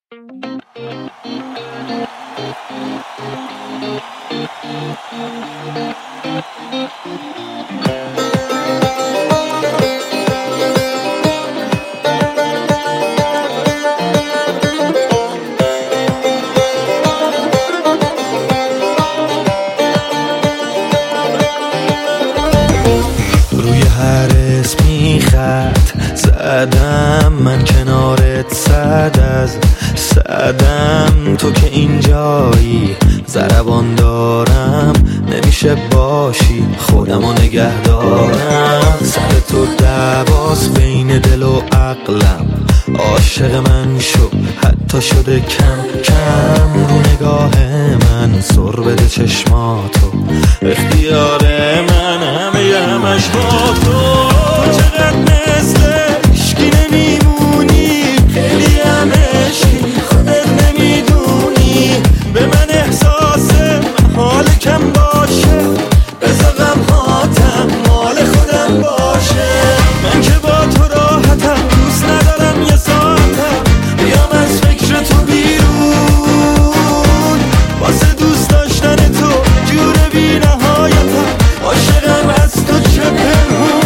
روی هر اسمی خط زدم، من کنارت صد از صدم. تو که اینجایی ضربان دارم، نمیشه باشی خودمو نگه دارم. سر تو دعواس بین دل و عقلم، عاشق من شو حتی شده کم کم. رو نگاه من سر بده چشماتو، اختیار من همش با تو. چقدر مثل عشقی نمیمونی، خیلی هم عشقی خودت نمیدونی. به من احساس حال کم باشه، بذار غمهاتم مال خودم باشه. من که با تو راحتم، دوست ندارم یه ساعتم بیام از فکر تو بیرون. واسه دوست داشتن تو جور بی نهایتم، عاشقم از تو چه پنهون.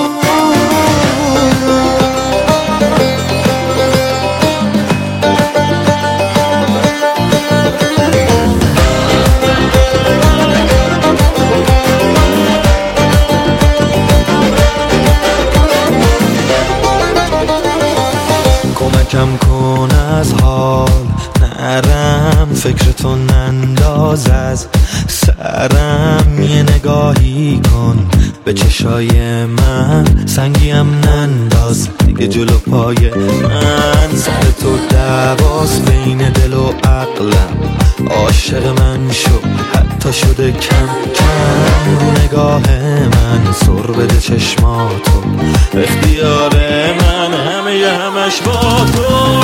کمکم کن از حال نرم، فکر تو ننداز از سرم. یه نگاهی کن به چشای من، سنگیم ننداز دیگه جلو پای من. سر تو دعواس بین دل و عقلم، عاشق من شو حتی شده کم کم. رو نگاه من سر بده چشماتو، اختیار من همش با تو.